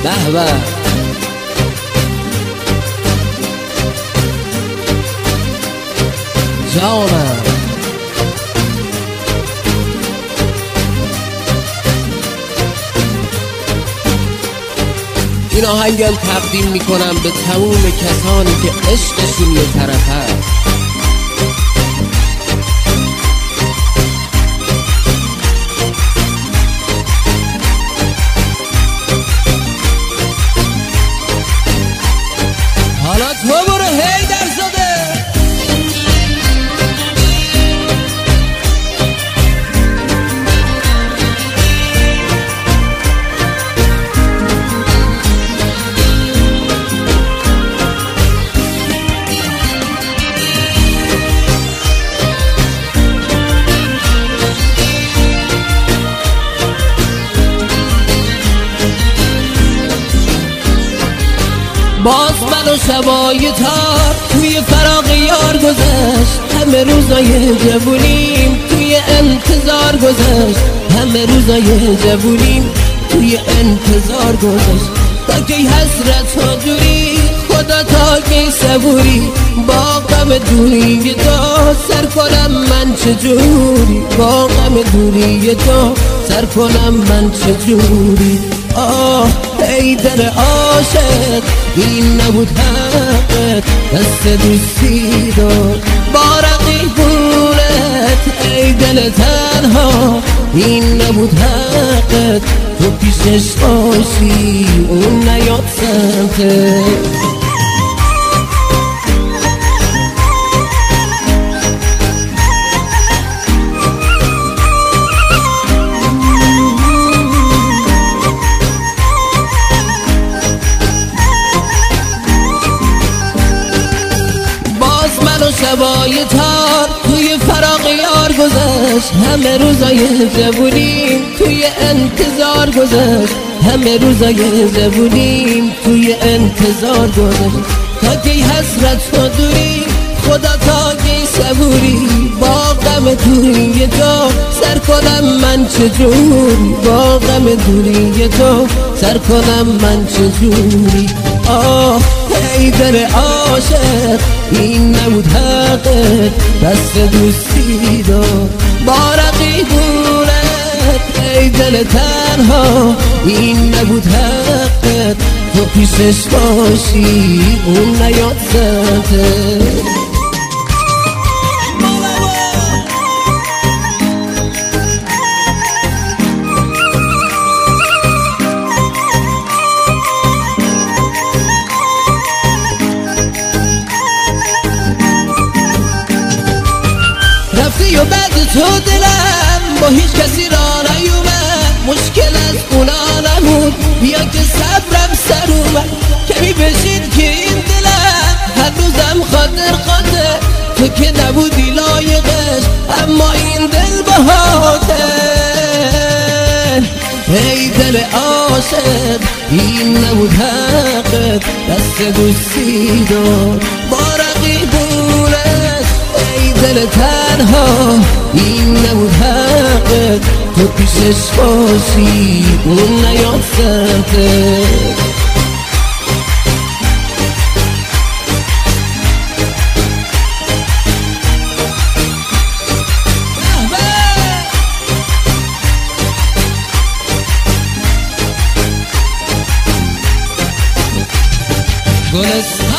به به جانم. این آهنگم تقدیم میکنم به تموم کسانی که عشقشون یه طرف هست. حالا تو برو هیدر زاده. باز من و شبای تار توی فراق یار گذشت، همه روزای جوونیم توی انتظار گذشت، همه روزای جوونیم توی انتظار گذشت. تا کی حسرت ها جوری خدا، تا کی صبوری با غم دوری تو سر کنم من چجوری، با غم دوری تو سر کنم من چجوری. آه ای دل عاشق این نبود حقت، دست دوستی دار با رقیبونت. ای دل تنها این نبود حقت، تو پیشش باشی اون نیاد سمتت. شبای تار توی فراق یار گذشت، همه روزای جوونیم توی انتظار گذشت، همه روزای جوونیم توی انتظار گذشت. تا کی حسرت و دوری خدا، تا کی صبوری با غم دوری تو سر کنم من چجوری، با غم دوری تو سر کنم من چجوری. آه ای دل عاشق این نبود حقت، دست دوستی دار با رقیبونت. ای دل تنها این نبود حقت، تو پیشش باشی اون نیاد سمتت. رفتی و بعد تو دلم با هیچ کسی را نیومد، مشکل از اونا نمود بیا که صبرم سر اومد. کمی بشین که این دلم هنوزم خاطر تو که نبودی لایقش، اما این دل بهاته. ای دل عاشق این نبود حقت، دست دوستی دار با رقیبونت. ای دل تنها این نبود حقت، تو پیشش باشی اون نیاد سمتت. گلستان